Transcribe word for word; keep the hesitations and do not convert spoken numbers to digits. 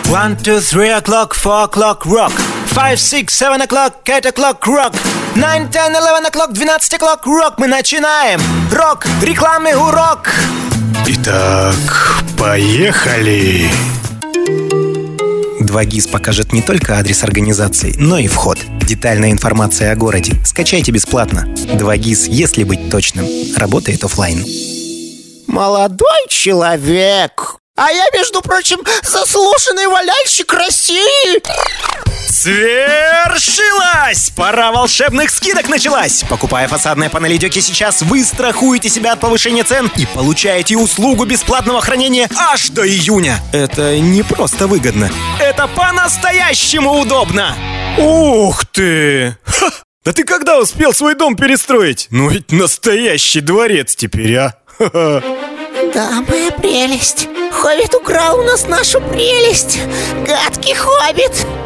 One, two, three o'clock, four o'clock, rock. Five, six, seven o'clock, eight o'clock, rock. Nine, ten, eleven o'clock, двенадцать o'clock, rock. Мы начинаем. Рок, рекламный урок. Итак, поехали. два гис покажет не только адрес организации, но и вход. Детальная информация о городе. Скачайте бесплатно. два гис, если быть точным. Работает офлайн. Молодой человек, а я, между прочим, заслуженный валяльщик России. Свершилось! Пора волшебных скидок началась! Покупая фасадные панели Дёки сейчас, вы страхуете себя от повышения цен и получаете услугу бесплатного хранения аж до июня. Это не просто выгодно, это по-настоящему удобно! Ух ты! Ха! Да ты когда успел свой дом перестроить? Ну ведь настоящий дворец теперь, а? Ха-ха. Да, моя прелесть. Хоббит украл у нас нашу прелесть. Гадкий Хоббит.